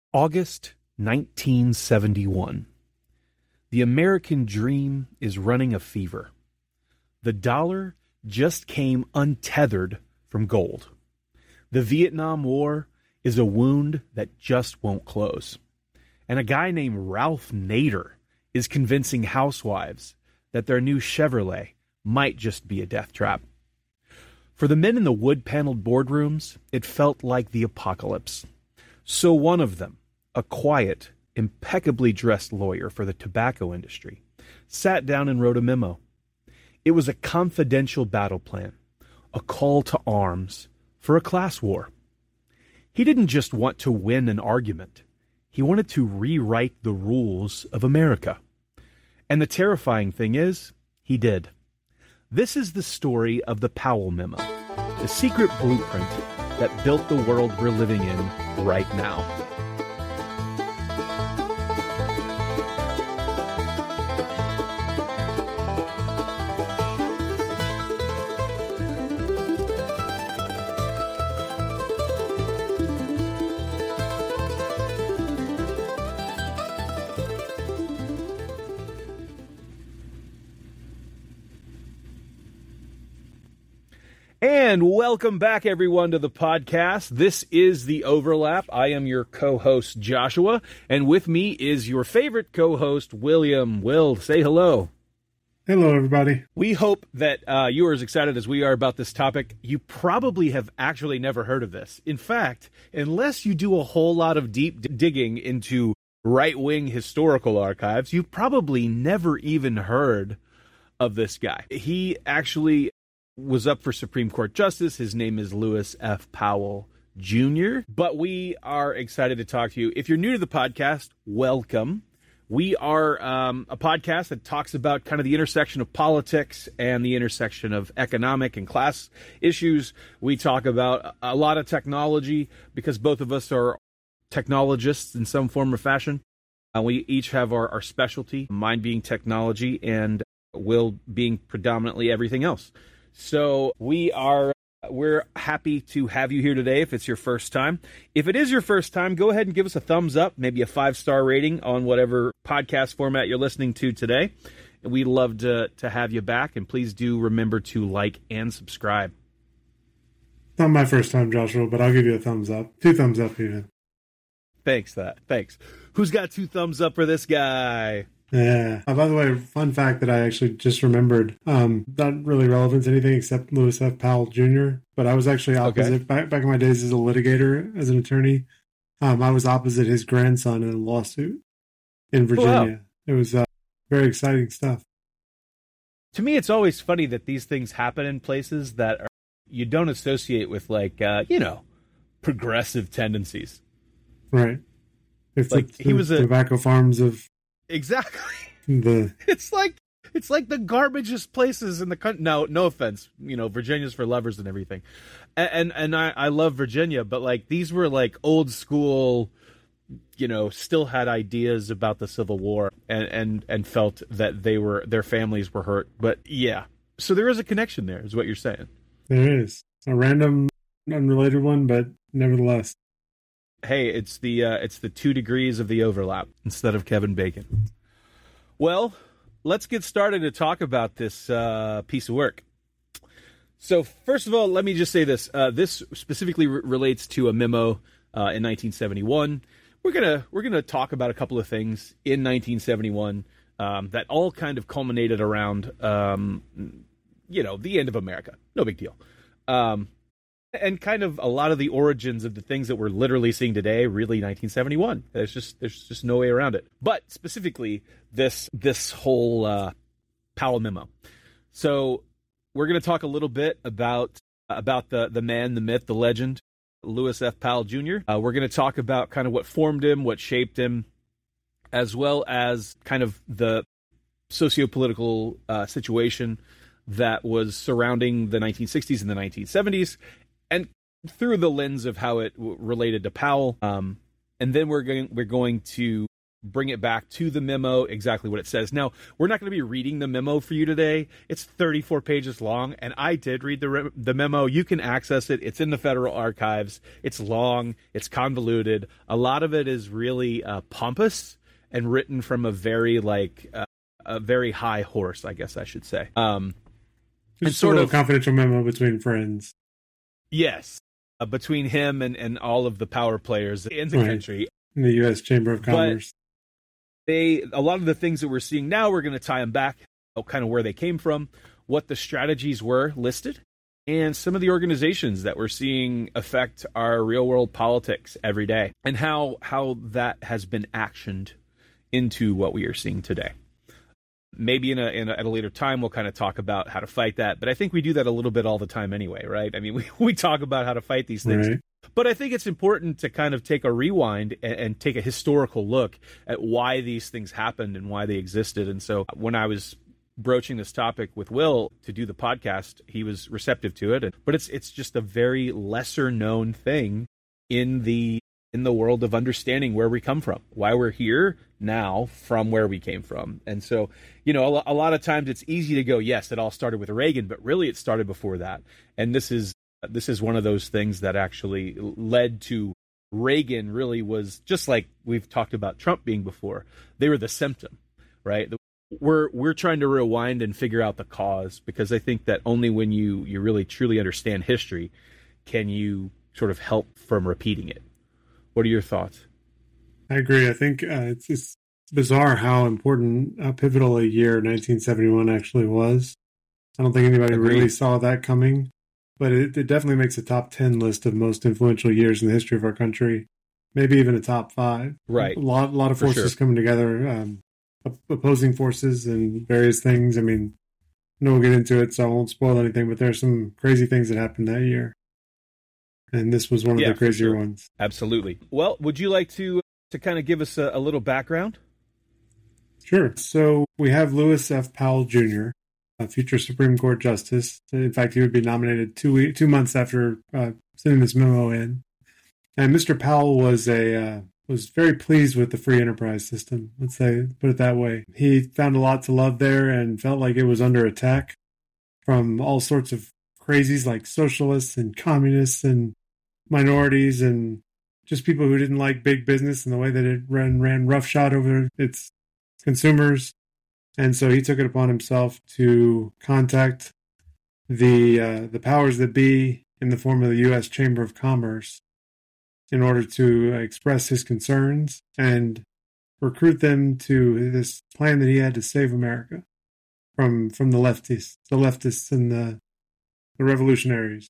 August 1971. The American dream is running a fever. The dollar just came untethered from gold. The Vietnam War is a wound that just won't close. And a guy named Ralph Nader is convincing housewives that their new Chevrolet might just be a death trap. For the men in the wood-paneled boardrooms, it felt like the apocalypse. So one of them, a quiet, impeccably dressed lawyer for the tobacco industry, sat down and wrote a memo. It was a confidential battle plan, a call to arms for a class war. He didn't just want to win an argument. He wanted to rewrite the rules of America. And the terrifying thing is, he did. This is the story of the Powell Memo, the secret blueprint that built the world we're living in right now. And welcome back, everyone, to the podcast. This is The Overlap. I am your co-host, Joshua, and with me is your favorite co-host, William. Will, say hello. Hello, everybody. We hope that you are as excited as we are about this topic. You probably have actually never heard of this. In fact, unless you do a whole lot of deep digging into right-wing historical archives, you've probably never even heard of this guy. He actually was up for Supreme Court Justice. His name is Lewis F. Powell Jr. But we are excited to talk to you. If you're new to the podcast, welcome. We are a podcast that talks about kind of the intersection of politics and the intersection of economic and class issues. We talk about a lot of technology because both of us are technologists in some form or fashion. We each have our specialty, mine being technology and Will being predominantly everything else. So we're happy to have you here today if it's your first time. If it is your first time, go ahead and give us a thumbs up, maybe a 5-star rating on whatever podcast format you're listening to today. We'd love to have you back, and please do remember to like and subscribe. Not my first time, Joshua, but I'll give you a thumbs up. 2 thumbs up even. Thanks. Who's got 2 thumbs up for this guy? Yeah. By the way, fun fact that I actually just remembered, not really relevant to anything except Lewis F. Powell Jr., but I was actually opposite. Okay. Back in my days as a litigator, as an attorney, I was opposite his grandson in a lawsuit in Virginia. Wow. It was very exciting stuff. To me, it's always funny that these things happen in places that you don't associate with, like, progressive tendencies. Right. It's like he was tobacco farms of... Exactly. It's like the garbagest places in the country. No offense. Virginia's for lovers and everything. And I love Virginia, but like these were like old school, still had ideas about the Civil War and felt that their families were hurt. But yeah. So there is a connection there, is what you're saying. There is. A random, unrelated one, but nevertheless. Hey, it's the 2 degrees of the overlap instead of Kevin Bacon. Well, let's get started to talk about this piece of work. So first of all, let me just say this. This specifically relates to a memo in 1971. We're gonna talk about a couple of things in 1971 that all kind of culminated around the end of America. No big deal. And kind of a lot of the origins of the things that we're literally seeing today, really 1971. There's just no way around it. But specifically, this whole Powell Memo. So we're going to talk a little bit about the man, the myth, the legend, Lewis F. Powell Jr. We're going to talk about kind of what formed him, what shaped him, as well as kind of the socio-political situation that was surrounding the 1960s and the 1970s. And through the lens of how it related to Powell, and then we're going to bring it back to the memo, exactly what it says. Now, we're not going to be reading the memo for you today. It's 34 pages long, and I did read the memo. You can access it. It's in the Federal Archives. It's long. It's convoluted. A lot of it is really pompous and written from a very high horse, I guess I should say. It's sort of a confidential memo between friends. Yes, between him and all of the power players in the country. In the U.S. Chamber of Commerce. A lot of the things that we're seeing now, we're going to tie them back, kind of where they came from, what the strategies were listed, and some of the organizations that we're seeing affect our real-world politics every day, and how that has been actioned into what we are seeing today. Maybe at a later time, we'll kind of talk about how to fight that. But I think we do that a little bit all the time anyway, right? I mean, we talk about how to fight these things. Right. But I think it's important to kind of take a rewind and take a historical look at why these things happened and why they existed. And so when I was broaching this topic with Will to do the podcast, he was receptive to it. But it's just a very lesser known thing in the world of understanding where we come from, why we're here now from where we came from. And so, a lot of times it's easy to go, yes, it all started with Reagan, but really it started before that. And this is one of those things that actually led to Reagan. Really was just like we've talked about Trump being before. They were the symptom, right? We're trying to rewind and figure out the cause, because I think that only when you really truly understand history can you sort of help from repeating it. What are your thoughts? I agree. I think it's bizarre how important, how pivotal a year 1971 actually was. I don't think anybody really saw that coming, but it definitely makes a top 10 list of most influential years in the history of our country, maybe even a top 5. Right. A lot of forces coming together, opposing forces and various things. I mean, no one will get into it, so I won't spoil anything, but there are some crazy things that happened that year. And this was one of the crazier ones. Absolutely. Well, would you like to kind of give us a little background? Sure. So we have Lewis F. Powell Jr., a future Supreme Court justice. In fact, he would be nominated 2 months after sending this memo in. And Mr. Powell was very pleased with the free enterprise system. Let's put it that way. He found a lot to love there and felt like it was under attack from all sorts of crazies like socialists and communists and minorities and just people who didn't like big business and the way that it ran roughshod over its consumers. And so he took it upon himself to contact the powers that be in the form of the U.S. Chamber of Commerce in order to express his concerns and recruit them to this plan that he had to save America from the leftists and the revolutionaries.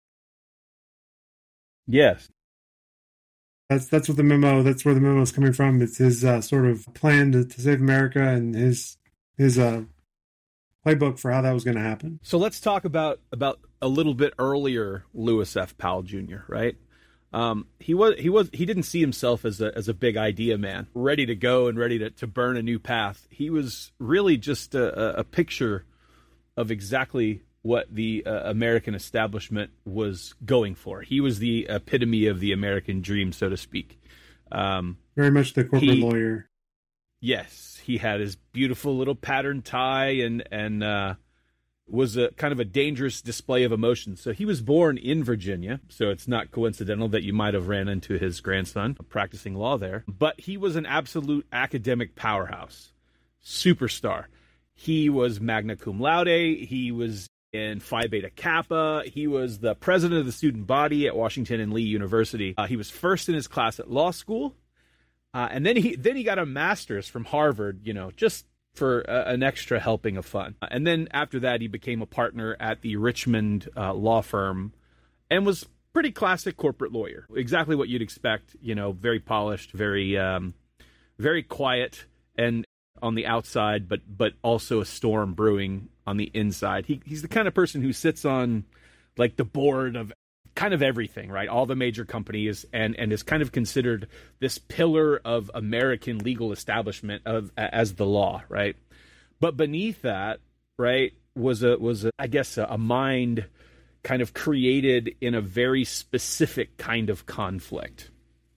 Yes. That's what the memo. That's where the memo is coming from. It's his sort of plan to save America and his playbook for how that was going to happen. So let's talk about a little bit earlier Lewis F. Powell Jr., right? He didn't see himself as a big idea man, ready to go and ready to burn a new path. He was really just a picture of exactly what the American establishment was going for. He was the epitome of the American dream, so to speak. Very much the corporate lawyer. Yes, he had his beautiful little patterned tie and was a kind of a dangerous display of emotion. So he was born in Virginia, so it's not coincidental that you might have ran into his grandson practicing law there. But he was an absolute academic powerhouse, superstar. He was magna cum laude. He was in Phi Beta Kappa. He was the president of the student body at Washington and Lee University. He was first in his class at law school. And then he got a master's from Harvard, just for an extra helping of fun. And then after that, he became a partner at the Richmond law firm and was pretty classic corporate lawyer. Exactly what you'd expect, very polished, very very quiet and on the outside, but also a storm brewing on the inside. He's the kind of person who sits on like the board of kind of everything, right? All the major companies and is kind of considered this pillar of American legal establishment as the law, right? But beneath that, right, was I guess a mind kind of created in a very specific kind of conflict.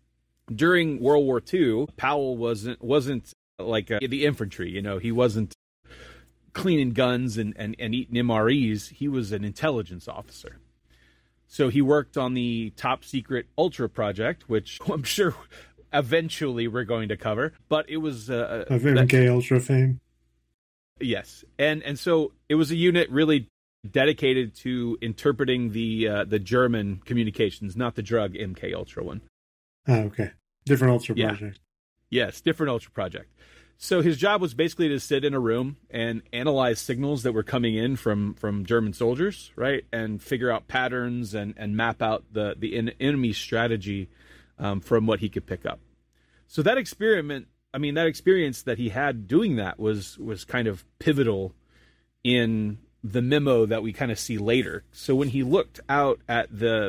During World War II, Powell wasn't like the infantry. He wasn't cleaning guns and eating MREs. He was an intelligence officer. So he worked on the top secret Ultra project, which I'm sure eventually we're going to cover. But it was of MK Ultra fame. Yes, and so it was a unit really dedicated to interpreting the German communications, not the drug MK Ultra one. Oh, okay. Different Ultra project. Yes, different Ultra project. So his job was basically to sit in a room and analyze signals that were coming in from German soldiers, right? And figure out patterns and map out the enemy strategy from what he could pick up. So that experience that he had doing that was kind of pivotal in the memo that we kind of see later. So when he looked out at the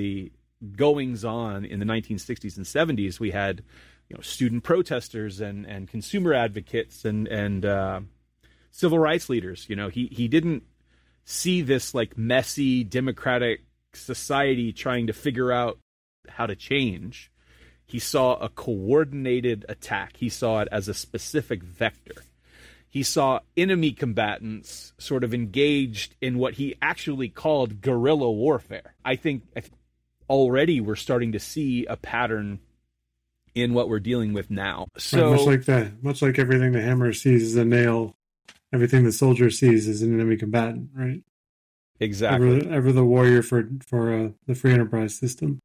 goings on in the 1960s and 70s, we had student protesters and consumer advocates and civil rights leaders. He didn't see this like messy democratic society trying to figure out how to change. He saw a coordinated attack. He saw it as a specific vector. He saw enemy combatants sort of engaged in what he actually called guerrilla warfare. I think already we're starting to see a pattern in what we're dealing with now. So much like everything the hammer sees is a nail, everything the soldier sees is an enemy combatant, right? Exactly. Ever the warrior for the free enterprise system.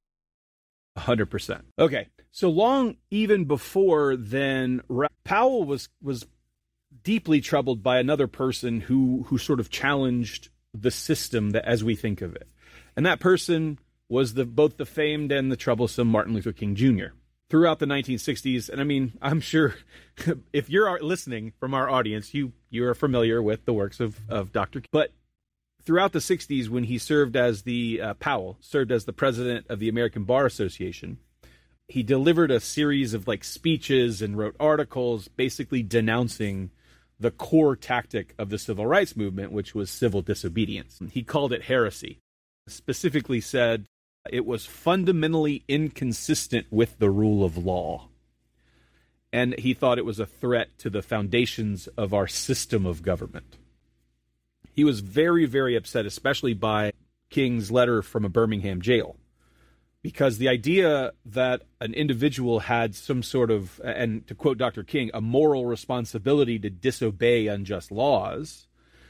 100%. Okay, so long even before then, Powell was deeply troubled by another person who sort of challenged the system as we think of it, and that person was both the famed and the troublesome Martin Luther King Jr. Throughout the 1960s, and I'm sure if you're listening from our audience, you are familiar with the works of Dr. King. But throughout the 60s, when he served as Powell served as the president of the American Bar Association, he delivered a series of speeches and wrote articles basically denouncing the core tactic of the civil rights movement, which was civil disobedience. He called it heresy. Specifically said it was fundamentally inconsistent with the rule of law. And he thought it was a threat to the foundations of our system of government. He was very, very upset, especially by King's letter from a Birmingham jail, because the idea that an individual had some sort of, and to quote Dr. King, a moral responsibility to disobey unjust laws,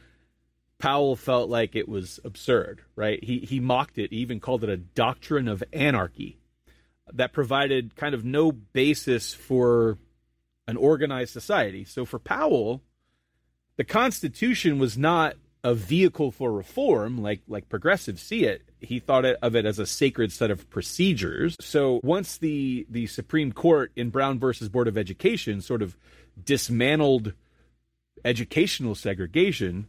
Powell felt like it was absurd, right? He mocked it, he even called it a doctrine of anarchy that provided kind of no basis for an organized society. So for Powell, the Constitution was not a vehicle for reform like progressives see it. He thought of it as a sacred set of procedures. So once the Supreme Court in Brown versus Board of Education sort of dismantled educational segregation,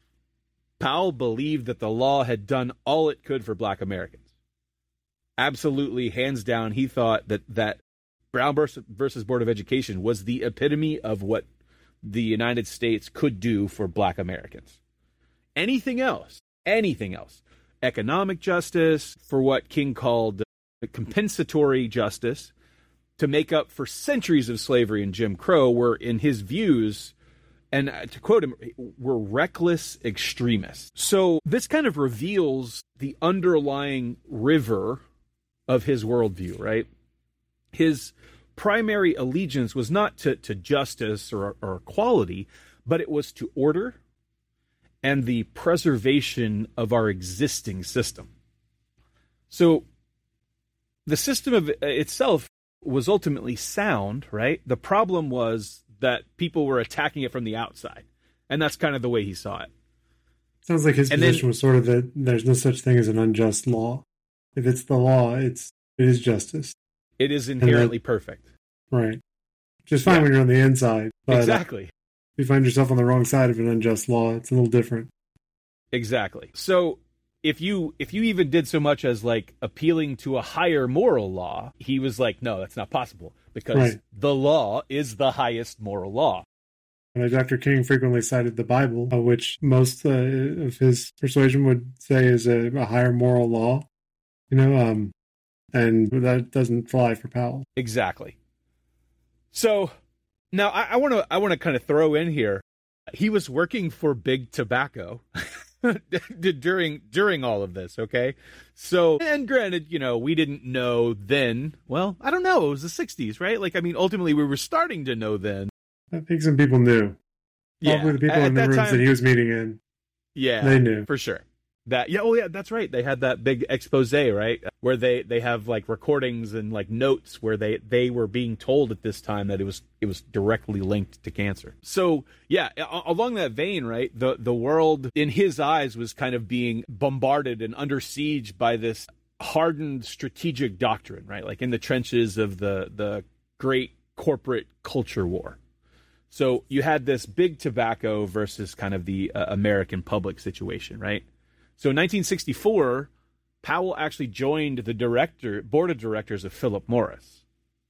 Powell believed that the law had done all it could for Black Americans. Absolutely, hands down, he thought that Brown versus Board of Education was the epitome of what the United States could do for Black Americans. Anything else, economic justice, for what King called compensatory justice, to make up for centuries of slavery and Jim Crow, were, in his views, and to quote him, were reckless extremists. So this kind of reveals the underlying river of his worldview, right? His primary allegiance was not to justice or equality, but it was to order and the preservation of our existing system. So the system of itself was ultimately sound, right? The problem was that people were attacking it from the outside, and that's kind of the way he saw it. Sounds like his position was sort of that there's no such thing as an unjust law. If it's the law, it is justice. It is inherently perfect. Right. Which is fine when you're on the inside. But exactly. If you find yourself on the wrong side of an unjust law, it's a little different. Exactly. So if you even did so much as appealing to a higher moral law, he was like, no, that's not possible, because the law is the highest moral law. Dr. King frequently cited the Bible, which most of his persuasion would say is a higher moral law. and that doesn't fly for Powell. Exactly. So now I want to kind of throw in here, he was working for Big Tobacco during all of this, okay? So, and granted, we didn't know then. Well, I don't know. It was the 60s, right? Like, I mean, ultimately, we were starting to know then. I think some people knew. Probably the people in the rooms that he was meeting in. Yeah, they knew. For sure. That's right. They had that big expose, right? Where they have like recordings and like notes where they were being told at this time that it was directly linked to cancer. So yeah, along that vein, right? The world in his eyes was kind of being bombarded and under siege by this hardened strategic doctrine, right? Like in the trenches of the great corporate culture war. So you had this Big Tobacco versus kind of the American public situation, right? So in 1964, Powell actually joined the board of directors of Philip Morris.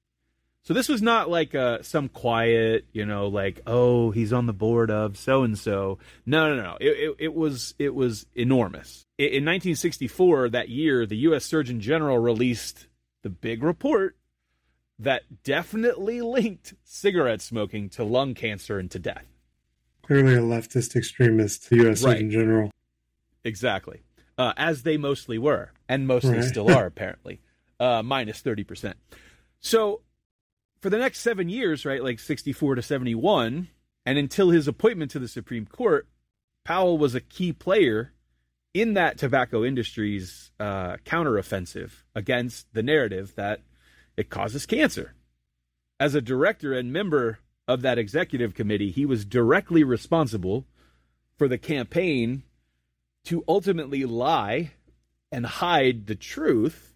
So this was not like some quiet, like, oh, he's on the board of so-and-so. No. It was enormous. In 1964, that year, the U.S. Surgeon General released the big report that definitely linked cigarette smoking to lung cancer and to death. Clearly a leftist extremist, the U.S. Surgeon General. Exactly. As they mostly were, and mostly still are, apparently, minus 30%. So for the next 7 years, right, like 64 to 71, and until his appointment to the Supreme Court, Powell was a key player in that tobacco industry's counteroffensive against the narrative that it causes cancer. As a director and member of that executive committee, he was directly responsible for the campaign to ultimately lie and hide the truth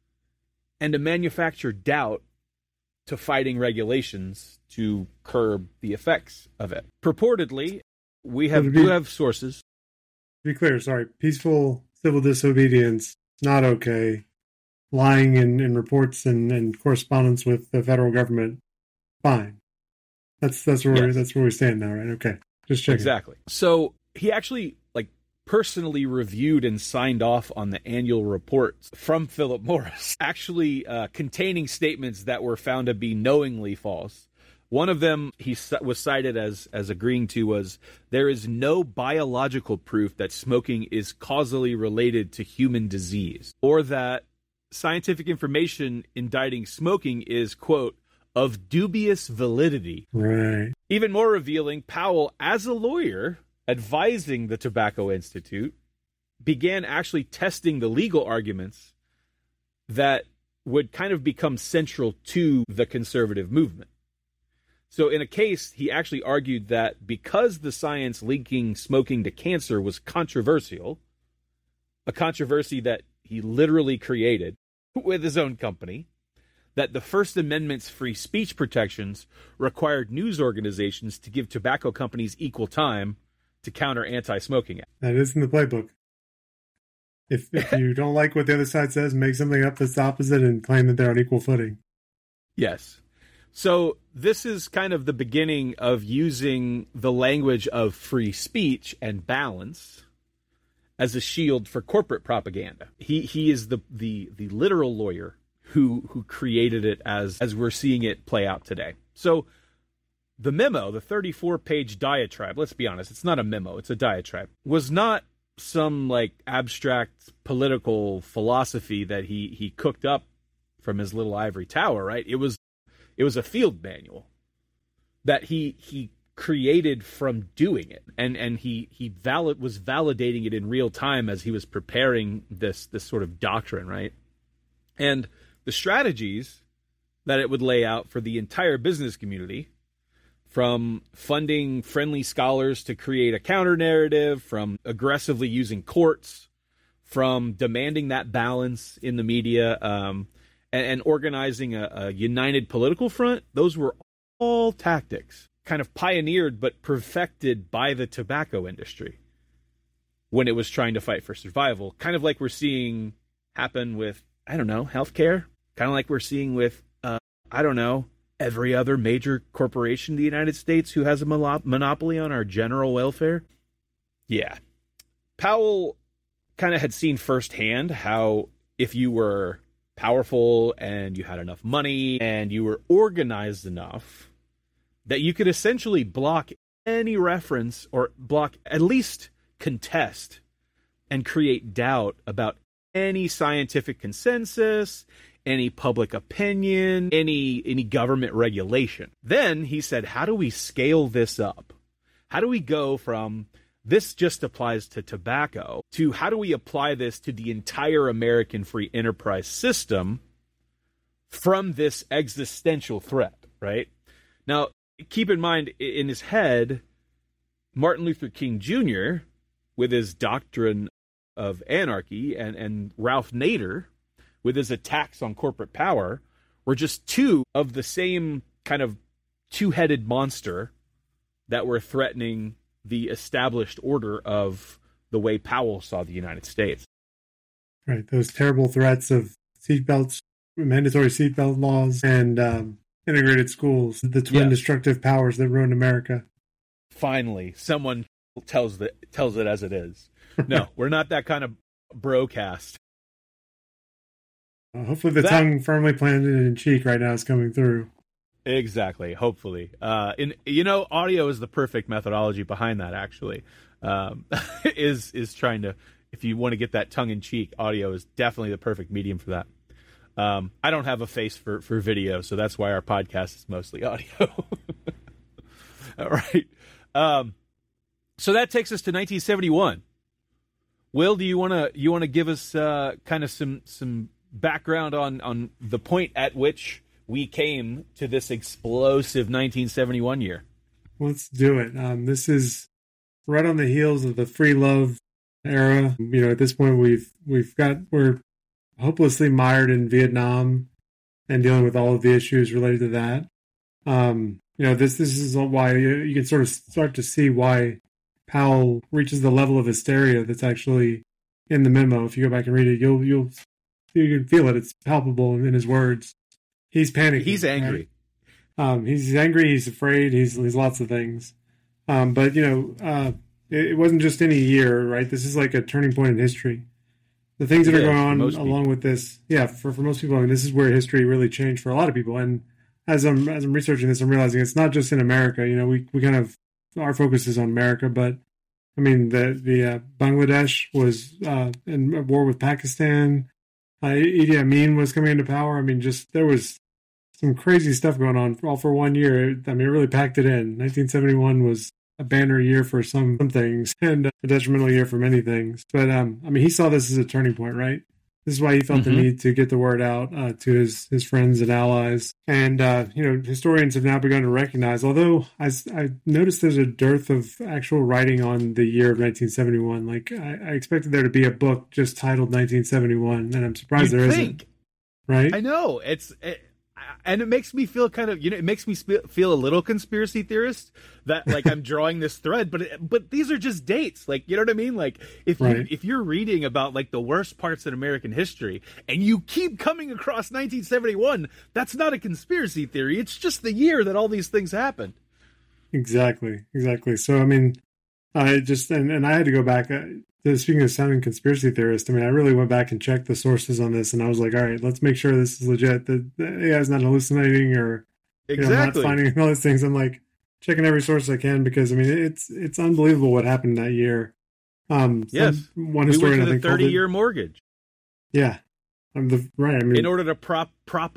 and to manufacture doubt to fighting regulations to curb the effects of it. Purportedly, we have sources. To be clear, peaceful civil disobedience, not okay. Lying in reports and correspondence with the federal government, fine. That's where we stand now, right? Okay, just checking. Exactly. So he actually personally reviewed and signed off on the annual reports from Philip Morris, actually containing statements that were found to be knowingly false. One of them he was cited as agreeing to was, there is no biological proof that smoking is causally related to human disease, or that scientific information indicting smoking is, quote, of dubious validity. Right. Even more revealing, Powell, as a lawyer advising the Tobacco Institute, began actually testing the legal arguments that would kind of become central to the conservative movement. So in a case, he actually argued that because the science linking smoking to cancer was controversial, a controversy that he literally created with his own company, that the First Amendment's free speech protections required news organizations to give tobacco companies equal time to counter anti-smoking. That is in the playbook. If you don't like what the other side says, make something up that's the opposite and claim that they're on equal footing. Yes. So this is kind of the beginning of using the language of free speech and balance as a shield for corporate propaganda. He is the literal lawyer who created it as we're seeing it play out today. So the memo, the 34-page diatribe, let's be honest, it's not a memo, it's a diatribe, was not some abstract political philosophy that he cooked up from his little ivory tower, right? It was a field manual that he created from doing it, and he was validating it in real time as he was preparing this sort of doctrine, right? And the strategies that it would lay out for the entire business community, from funding friendly scholars to create a counter narrative, from aggressively using courts, from demanding that balance in the media, and organizing a united political front, those were all tactics kind of pioneered but perfected by the tobacco industry when it was trying to fight for survival. Kind of like we're seeing happen with, healthcare. Kind of like we're seeing with, every other major corporation in the United States who has a monopoly on our general welfare. Yeah. Powell kind of had seen firsthand how if you were powerful and you had enough money and you were organized enough that you could essentially block any reference or block, at least contest and create doubt about any scientific consensus, any public opinion, any government regulation. Then he said, how do we scale this up? How do we go from this just applies to tobacco to how do we apply this to the entire American free enterprise system from this existential threat, right? Now, keep in mind, in his head, Martin Luther King Jr., with his doctrine of anarchy, and Ralph Nader, with his attacks on corporate power, were just two of the same kind of two-headed monster that were threatening the established order of the way Powell saw the United States. Right, those terrible threats of seatbelts, mandatory seatbelt laws, and integrated schools, the twin destructive powers that ruined America. Finally, someone tells it as it is. No, we're not that kind of broadcast. Hopefully the tongue firmly planted in cheek right now is coming through. Exactly. Hopefully. Audio is the perfect methodology behind that, actually. Is trying to, if you want to get that tongue in cheek, audio is definitely the perfect medium for that. I don't have a face for video, so that's why our podcast is mostly audio. All right. So that takes us to 1971. Will, do you want to give us kind of some background on the point at which we came to this explosive 1971 year? Let's do it. This is right on the heels of the free love era. At this point we're hopelessly mired in Vietnam and dealing with all of the issues related to that. This is why you can sort of start to see why Powell reaches the level of hysteria that's actually in the memo. If you go back and read it, you can feel it. It's palpable in his words. He's panicking. He's angry. Right? He's angry. He's afraid. He's lots of things. But it wasn't just any year, right? This is like a turning point in history. The things that are going on along with this, for most people, I mean, this is where history really changed for a lot of people. And as I'm researching this, I'm realizing it's not just in America. We kind of, our focus is on America, but I mean, the Bangladesh was in a war with Pakistan. Idi Amin was coming into power. I mean, there was some crazy stuff going on all for 1 year. I mean, it really packed it in. 1971 was a banner year for some things and a detrimental year for many things. But, he saw this as a turning point, right? This is why he felt the need to get the word out to his friends and allies. And, historians have now begun to recognize, although I noticed there's a dearth of actual writing on the year of 1971. Like, I expected there to be a book just titled 1971, and I'm surprised there isn't. Right? I know. And it makes me feel kind of, it makes me feel a little conspiracy theorist that like I'm drawing this thread, but these are just dates. Like, you know what I mean? Like if you're reading about like the worst parts in American history and you keep coming across 1971, that's not a conspiracy theory. It's just the year that all these things happened. Exactly. So, I mean, I just, and I had to go back, speaking of sounding conspiracy theorist, I mean, I really went back and checked the sources on this, and I was like, all right, let's make sure this is legit, that the AI is not hallucinating or not finding all these things. I'm like checking every source I can because, I mean, it's unbelievable what happened that year. Yes. One historian, we went to the 30-year mortgage. Yeah. Right. I mean, in order to prop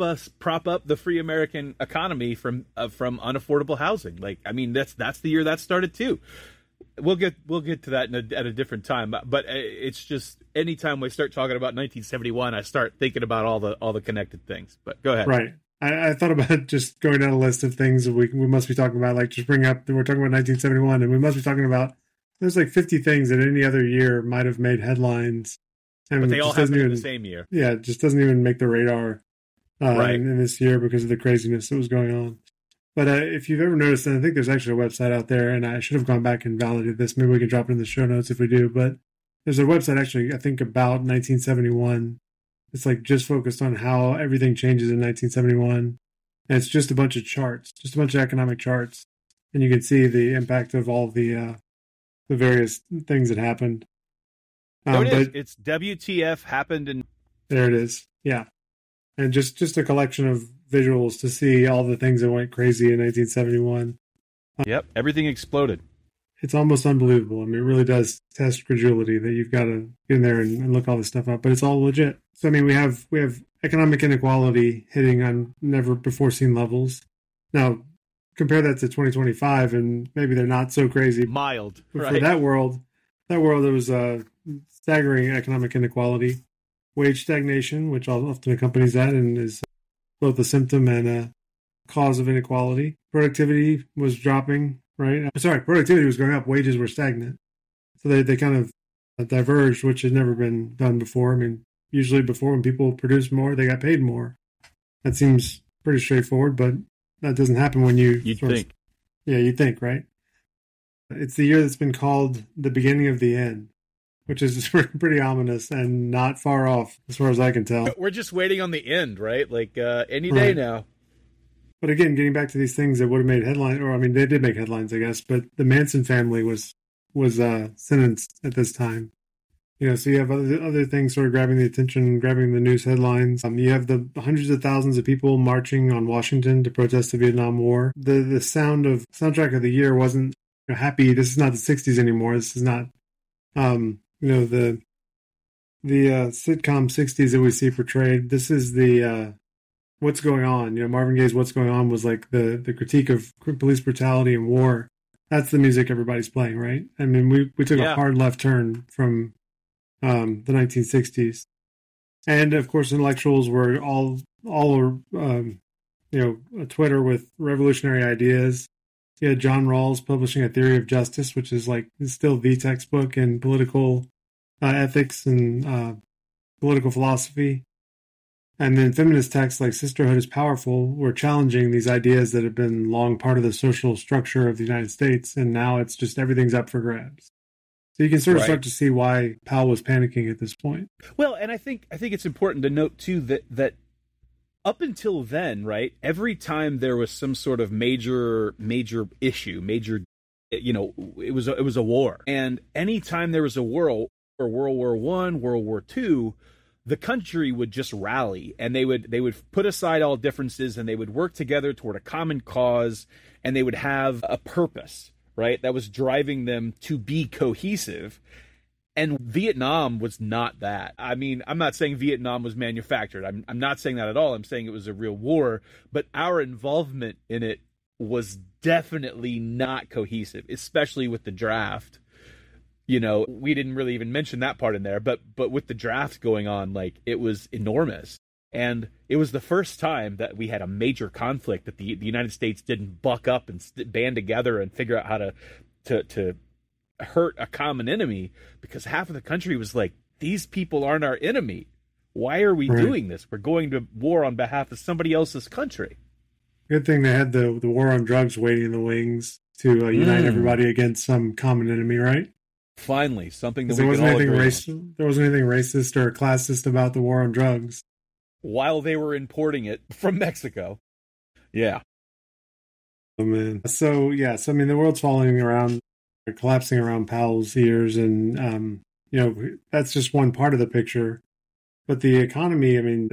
up the free American economy from unaffordable housing. Like, I mean, that's the year that started too. We'll get to that at a different time, but it's just anytime we start talking about 1971, I start thinking about all the connected things. But go ahead. Right. I thought about just going down a list of things that we must be talking about. Like, just bring up that we're talking about 1971, and we must be talking about there's like 50 things that any other year might have made headlines, and but they all happened in the same year. Yeah, it just doesn't even make the radar in this year because of the craziness that was going on. But if you've ever noticed, and I think there's actually a website out there, and I should have gone back and validated this. Maybe we can drop it in the show notes if we do. But there's a website actually, I think, about 1971. It's like just focused on how everything changes in 1971. And it's just a bunch of charts, just a bunch of economic charts. And you can see the impact of all the various things that happened. There it is. It's WTF happened in... There it is. Yeah. And just a collection of visuals to see all the things that went crazy in 1971. Yep, everything exploded. It's almost unbelievable. I mean, it really does test credulity that you've got to get in there and look all this stuff up, but it's all legit. So, I mean, we have economic inequality hitting on never before seen levels. Now, compare that to 2025, and maybe they're not so crazy. Mild, but right? For that world, there was staggering economic inequality, wage stagnation, which often accompanies that and is both a symptom and a cause of inequality. Productivity was dropping, right? Sorry, productivity was going up, wages were stagnant. So they kind of diverged, which had never been done before. I mean, usually before when people produced more, they got paid more. That seems pretty straightforward, but that doesn't happen when you'd think. You'd think, right? It's the year that's been called the beginning of the end, which is pretty ominous and not far off as far as I can tell. We're just waiting on the end, right? Like any day now. But again, getting back to these things that would have made headlines, or I mean, they did make headlines, I guess, but the Manson family was sentenced at this time. You know, so you have other things sort of grabbing the attention, grabbing the news headlines. You have the hundreds of thousands of people marching on Washington to protest the Vietnam War. The soundtrack of the year wasn't happy. This is not the 60s anymore. This is not, the sitcom 60s that we see portrayed. This is the What's Going On. You know, Marvin Gaye's What's Going On was like the critique of police brutality and war. That's the music everybody's playing, right? I mean, we took a hard left turn from the 1960s, and of course, intellectuals were all Twitter with revolutionary ideas. You had John Rawls publishing A Theory of Justice, which is still the textbook in political ethics and political philosophy. And then feminist texts like Sisterhood is Powerful were challenging these ideas that have been long part of the social structure of the United States, and now it's just everything's up for grabs. So you can sort of start to see why Powell was panicking at this point. Well, and I think it's important to note too that up until then, right, every time there was some sort of major issue, it was a war, and any time there was a war, or World War I, World War II, the country would just rally, and they would put aside all differences, and they would work together toward a common cause, and they would have a purpose, right, that was driving them to be cohesive. And Vietnam was not that. I mean, I'm not saying Vietnam was manufactured. I'm not saying that at all. I'm saying it was a real war, but our involvement in it was definitely not cohesive, especially with the draft. You know, we didn't really even mention that part in there, but with the draft going on, it was enormous. And it was the first time that we had a major conflict that the United States didn't buck up and band together and figure out how to hurt a common enemy, because half of the country was like, these people aren't our enemy. Why are we doing this? We're going to war on behalf of somebody else's country. Good thing they had the war on drugs waiting in the wings to unite everybody against some common enemy, right? Finally, something that there wasn't anything racist or classist about the war on drugs while they were importing it from Mexico. Yeah. Oh man. So I mean, the world's falling around, collapsing around Powell's ears, and that's just one part of the picture. But the economy, I mean,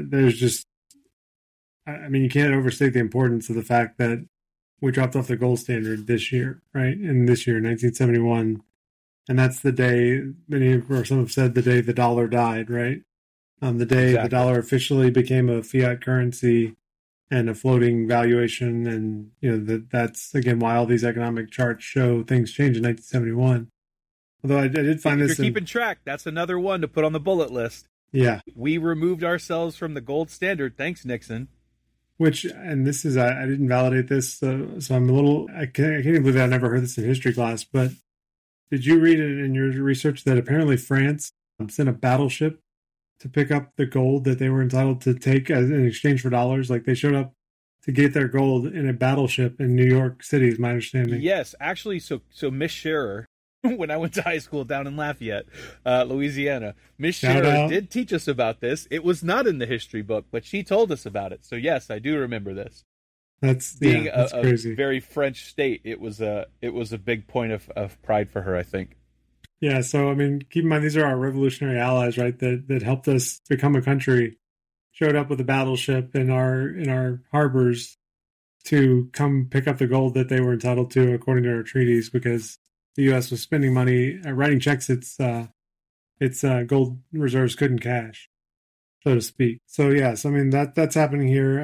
you can't overstate the importance of the fact that we dropped off the gold standard this year, right? And this year, 1971. And that's the day, some have said the day the dollar died, right? The day the dollar officially became a fiat currency and a floating valuation. And, that's, again, why all these economic charts show things change in 1971. Although I did find this... If you're keeping track, that's another one to put on the bullet list. Yeah. We removed ourselves from the gold standard. Thanks, Nixon. And this is, I didn't validate this, so I'm a little... I can't even believe I never heard this in history class, but... Did you read it in your research that apparently France sent a battleship to pick up the gold that they were entitled to take in exchange for dollars? Like, they showed up to get their gold in a battleship in New York City, is my understanding. Yes, actually, so Miss Scherer, when I went to high school down in Lafayette, Louisiana, Miss Scherer did teach us about this. It was not in the history book, but she told us about it. So yes, I do remember this. That's crazy. A very French state. It was a big point of pride for her, I think. Yeah. So I mean, keep in mind, these are our revolutionary allies, right? That helped us become a country showed up with a battleship in our harbors to come pick up the gold that they were entitled to according to our treaties, because the U.S. was spending money writing checks its gold reserves couldn't cash, so to speak. So yes, I mean that's happening here.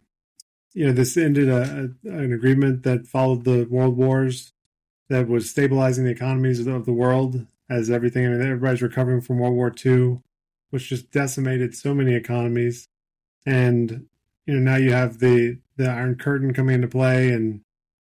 This ended an agreement that followed the world wars that was stabilizing the economies of the world as everything. I mean, everybody's recovering from World War II, which just decimated so many economies. And, now you have the Iron Curtain coming into play, and,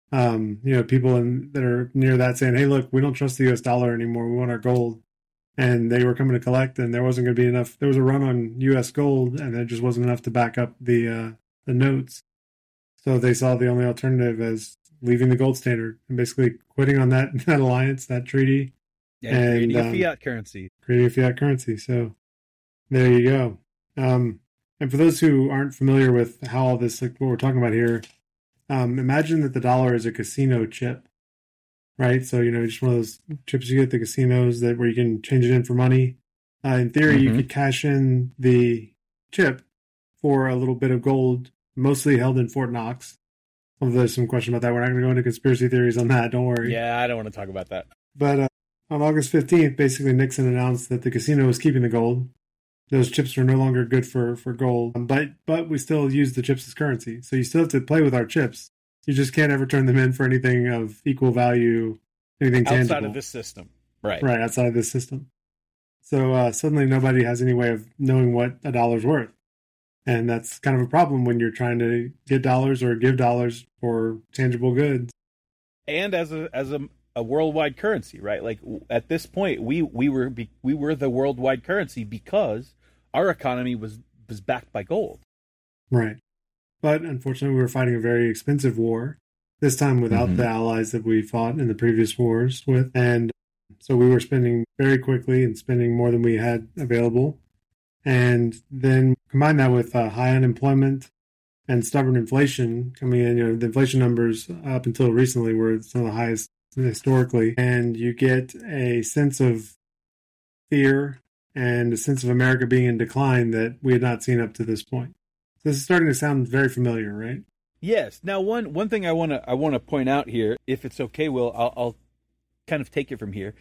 people that are near that saying, hey, look, we don't trust the US dollar anymore. We want our gold. And they were coming to collect, and there wasn't going to be enough. There was a run on US gold, and there just wasn't enough to back up the notes. So they saw the only alternative as leaving the gold standard and basically quitting on that alliance, that treaty. Yeah, and creating a fiat currency. Creating a fiat currency. So there you go. And for those who aren't familiar with how all this, like what we're talking about here, imagine that the dollar is a casino chip, right? So, just one of those chips you get at the casinos where you can change it in for money. In theory, you could cash in the chip for a little bit of gold, mostly held in Fort Knox. Although there's some question about that. We're not going to go into conspiracy theories on that. Don't worry. Yeah, I don't want to talk about that. But on August 15th, basically Nixon announced that the casino was keeping the gold. Those chips are no longer good for gold. But we still use the chips as currency. So you still have to play with our chips. You just can't ever turn them in for anything of equal value, anything tangible. Outside of this system. Right. Right, outside of this system. So suddenly nobody has any way of knowing what a dollar's worth. And that's kind of a problem when you're trying to get dollars or give dollars for tangible goods. And as a worldwide currency, right? Like at this point, we were the worldwide currency because our economy was backed by gold. Right. But unfortunately, we were fighting a very expensive war, this time without the allies that we fought in the previous wars with. And so we were spending very quickly and spending more than we had available. And then combine that with high unemployment and stubborn inflation coming in. The inflation numbers up until recently were some of the highest historically. And you get a sense of fear and a sense of America being in decline that we had not seen up to this point. So this is starting to sound very familiar, right? Yes. Now, one thing I want to point out here, if it's okay, Will, I'll kind of take it from here.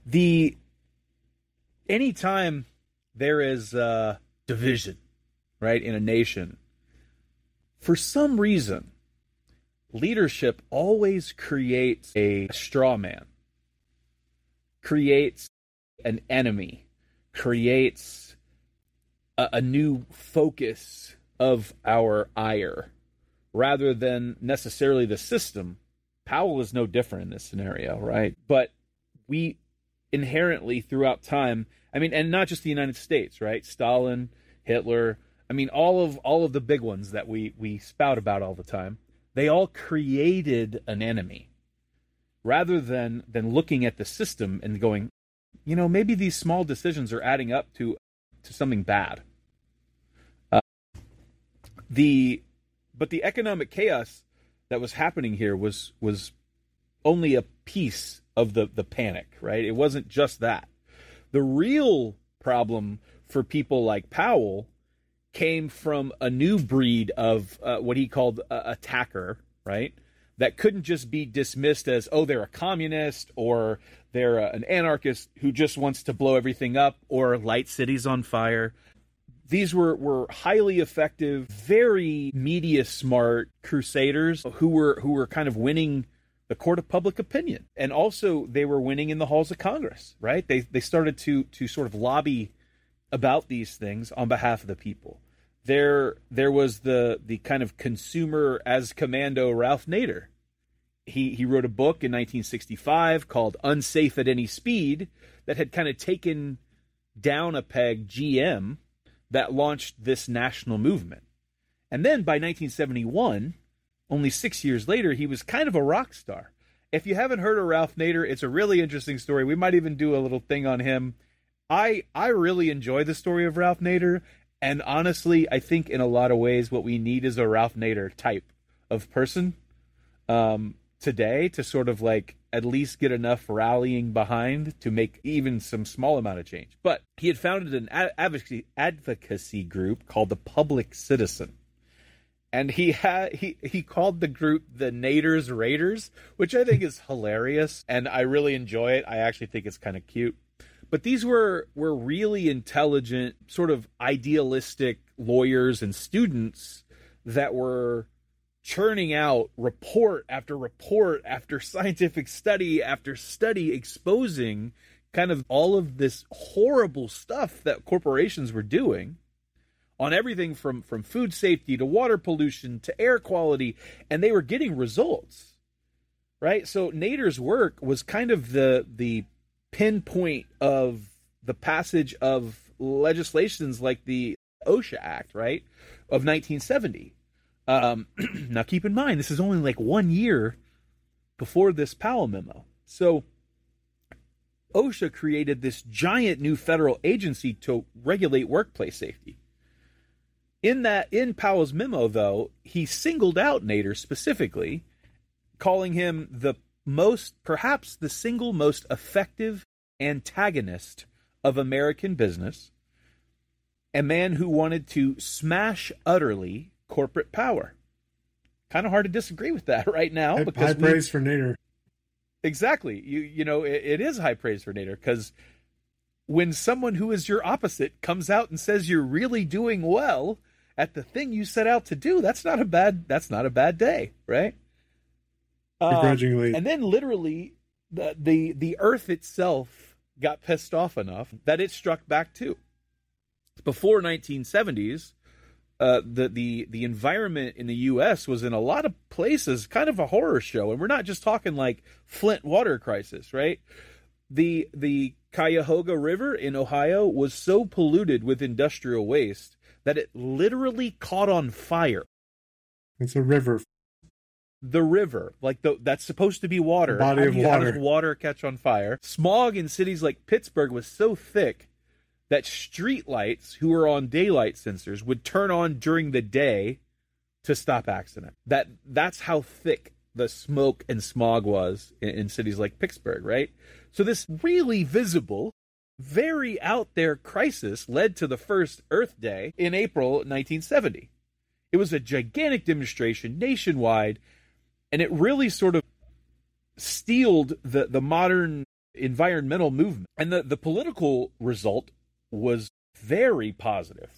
Anytime there is division, right, in a nation, for some reason, leadership always creates a straw man, creates an enemy, creates a new focus of our ire, rather than necessarily the system. Powell is no different in this scenario, right? But we inherently, throughout time, I mean, and not just the United States, right? Stalin, Hitler, I mean, all of the big ones that we spout about all the time, they all created an enemy, rather than looking at the system and going, maybe these small decisions are adding up to something bad. But the economic chaos that was happening here was only a piece of the panic, right? It wasn't just that. The real problem for people like Powell came from a new breed of what he called attacker, right? That couldn't just be dismissed as, oh, they're a communist, or they're an anarchist who just wants to blow everything up or light cities on fire. These were highly effective, very media smart crusaders who were kind of winning the court of public opinion. And also they were winning in the halls of Congress, right? They started to sort of lobby about these things on behalf of the people. There was the kind of consumer as commando Ralph Nader. He wrote a book in 1965 called Unsafe at Any Speed that had kind of taken down a peg GM that launched this national movement. And then by 1971, only 6 years later, he was kind of a rock star. If you haven't heard of Ralph Nader, it's a really interesting story. We might even do a little thing on him. I really enjoy the story of Ralph Nader. And honestly, I think in a lot of ways, what we need is a Ralph Nader type of person to today to sort of like at least get enough rallying behind to make even some small amount of change. But he had founded an advocacy group called the Public Citizen. And he called the group the Naders Raiders, which I think is hilarious, and I really enjoy it. I actually think it's kind of cute. But these were really intelligent, sort of idealistic lawyers and students that were churning out report after scientific study after study, exposing kind of all of this horrible stuff that corporations were doing on everything from food safety to water pollution to air quality, and they were getting results, right? So Nader's work was kind of the pinpoint of the passage of legislations like the OSHA Act, right, of 1970. Now, keep in mind, this is only like 1 year before this Powell memo. So OSHA created this giant new federal agency to regulate workplace safety. In Powell's memo, though, he singled out Nader specifically, calling him perhaps the single most effective antagonist of American business, a man who wanted to smash utterly corporate power. Kind of hard to disagree with that right now. High praise for Nader. Exactly. You know, it is high praise for Nader, because when someone who is your opposite comes out and says you're really doing well at the thing you set out to do, that's not a bad day, right? Begrudgingly. And then literally the earth itself got pissed off enough that it struck back too. Before 1970s, the environment in the U.S. was in a lot of places kind of a horror show, and we're not just talking like Flint water crisis, right? The Cuyahoga River in Ohio was so polluted with industrial waste that it literally caught on fire. It's a river. The river, like that's supposed to be water. Body of water. How does water catch on fire? Smog in cities like Pittsburgh was so thick that street lights, who were on daylight sensors, would turn on during the day to stop accident. That's how thick the smoke and smog was in cities like Pittsburgh, right? So this really visible, very out there crisis led to the first Earth Day in April 1970. It was a gigantic demonstration nationwide, and it really sort of steeled the modern environmental movement. And the political result was very positive.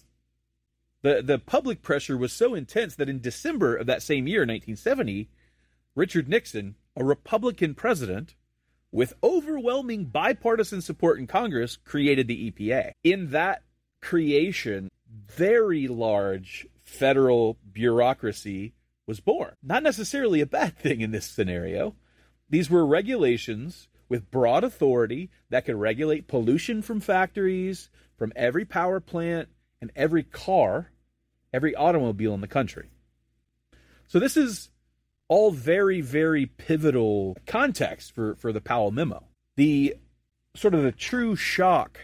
The public pressure was so intense that in December of that same year, 1970, Richard Nixon, a Republican president with overwhelming bipartisan support in Congress, created the EPA. In that creation, very large federal bureaucracy was born. Not necessarily a bad thing in this scenario. These were regulations with broad authority that could regulate pollution from factories, from every power plant, and every car, every automobile in the country. So this is all very, very pivotal context for the Powell memo. The sort of the true shock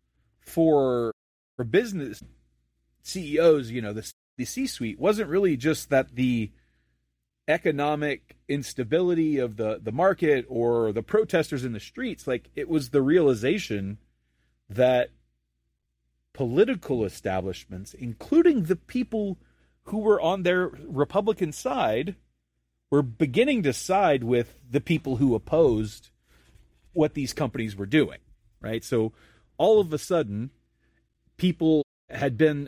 for business CEOs, you know, the C-suite, wasn't really just that the economic instability of the market or the protesters in the streets. Like, it was the realization that political establishments, including the people who were on their Republican side, were beginning to side with the people who opposed what these companies were doing, right? So all of a sudden, people had been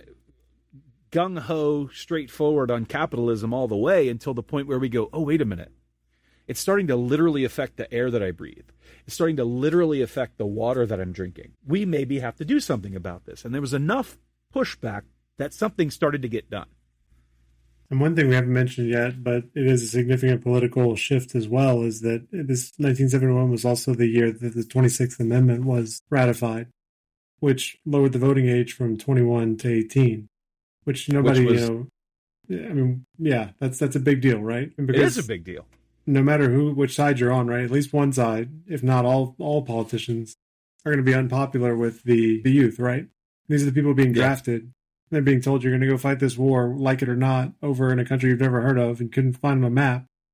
gung-ho, straightforward on capitalism all the way until the point where we go, oh, wait a minute. It's starting to literally affect the air that I breathe. It's starting to literally affect the water that I'm drinking. We maybe have to do something about this. And there was enough pushback that something started to get done. And one thing we haven't mentioned yet, but it is a significant political shift as well, is that this 1971 was also the year that the 26th Amendment was ratified, which lowered the voting age from 21 to 18, which nobody, I mean, yeah, that's a big deal, right? And it is a big deal. No matter which side you're on, right? At least one side, if not all politicians, are going to be unpopular with the youth, right? These are the people being drafted. They're being told you're going to go fight this war, like it or not, over in a country you've never heard of and couldn't find on a map.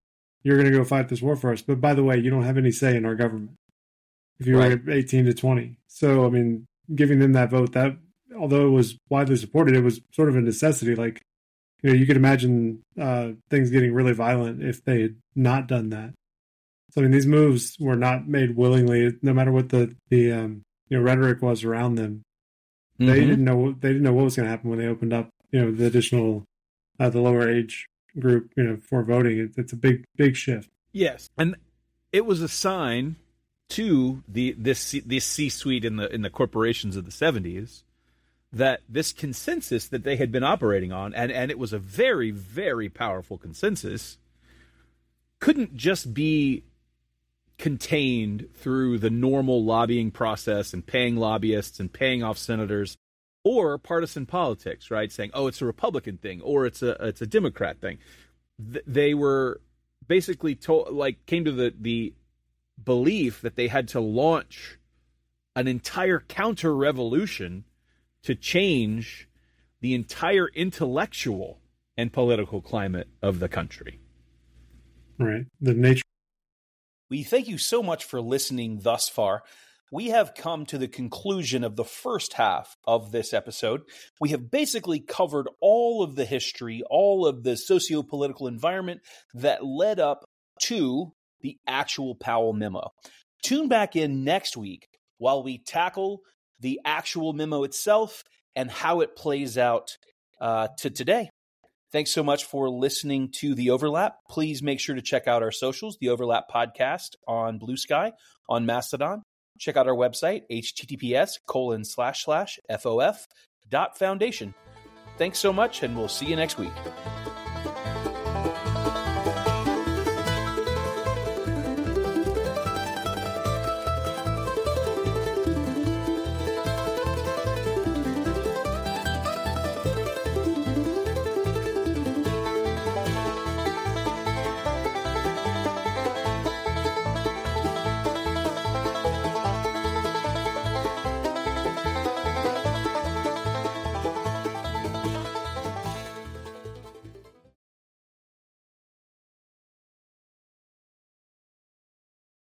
you're going to go fight this war for us. But by the way, you don't have any say in our government if you were 18 to 20. So, I mean, giving them that vote, that although it was widely supported, it was sort of a necessity. Like, you could imagine things getting really violent if they had not done that. So, I mean, these moves were not made willingly, no matter what the rhetoric was around them. Mm-hmm. They didn't know what was going to happen when they opened up, the additional, the lower age group, for voting. It's a big shift. Yes, and it was a sign to this C-suite in the corporations of the 70s that this consensus that they had been operating on, and it was a very, very powerful consensus, couldn't just be contained through the normal lobbying process and paying lobbyists and paying off senators or partisan politics, right? Saying, oh, it's a Republican thing or it's a Democrat thing. They were basically came to the belief that they had to launch an entire counter-revolution to change the entire intellectual and political climate of the country. Right. The nature. We thank you so much for listening thus far. We have come to the conclusion of the first half of this episode. We have basically covered all of the history, all of the socio-political environment that led up to the actual Powell memo. Tune back in next week while we tackle the actual memo itself and how it plays out to today. Thanks so much for listening to The Overlap. Please make sure to check out our socials, The Overlap Podcast on Blue Sky, on Mastodon. Check out our website, https://fof.foundation. Thanks so much, and we'll see you next week.